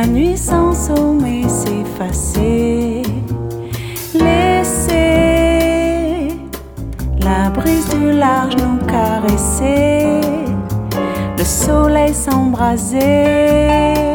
nuit sans sommeil s'effacer. Laissez la brise du large nous caresser, le soleil s'embraser.